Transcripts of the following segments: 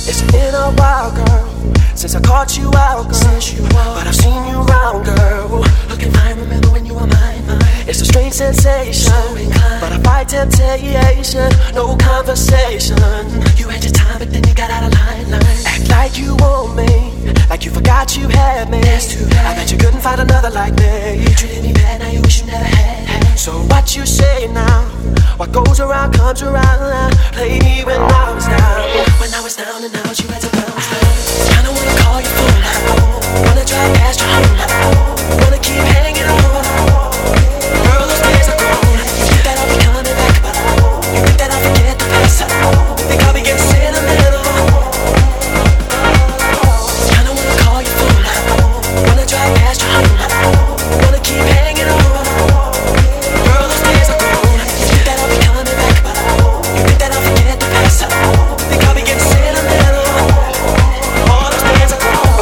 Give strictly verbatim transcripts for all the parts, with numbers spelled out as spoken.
It's been a while, girl, since I caught you out, girl. Since you are, but I've seen you round, girl. Looking fine, remember when you were mine, mine. It's a strange sensation, but I fight temptation. No conversation. You had your time, but then you got out of line, line. Act like you want me, like you forgot you had me. That's too bad. I bet you couldn't find another like me. You treated me bad, now you wish you never had, had. So what you say now? What goes around comes around. Played me when I was down, when I was down and out, you had to bounce down. Kinda wanna call you phone now, wanna drive past your home now, wanna keep hanging on. Girl, those days are gone. You think that I'll be coming back? You think that I'll forget the past? Think I'll be getting sentimental? Kinda wanna call you phone now, wanna drive past your home now, wanna keep hanging on. Girl, those days are gone. You think that I'll be coming back? You think that I'll forget the past? Think I'll be getting sentimental? All those days are gone.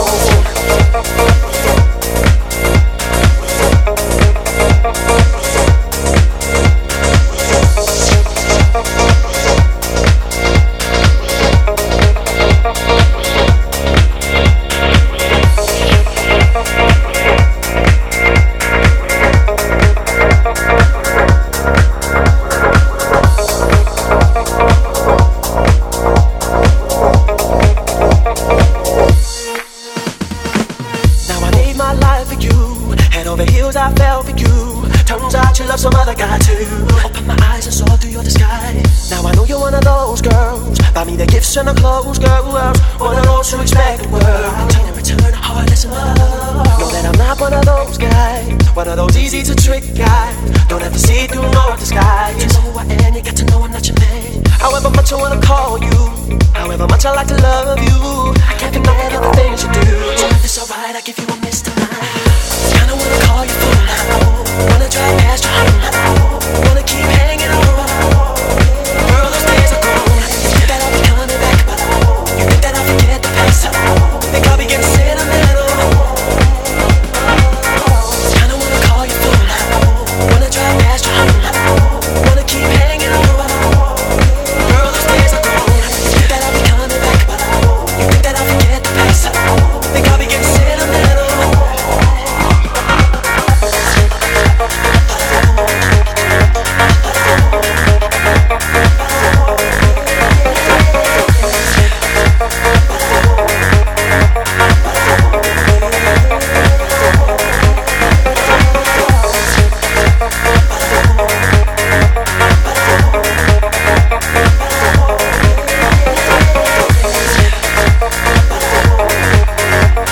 I fell for you. Turns out you love some other guy too. Opened my eyes and saw through your disguise. Now I know you're one of those girls, buy me the gifts and the clothes, girls. One of those who expect the world, turn and return a heartless love. Know that I'm not one of those guys, one of those easy to trick guys. Don't have to see through no disguise. You know who I am, you got to know I'm not your man. However much I wanna call you, however much I like to love you, I can't deny all the things you do. So if it's alright, I give you a miss tonight. Kinda wanna call you phone now, wanna drive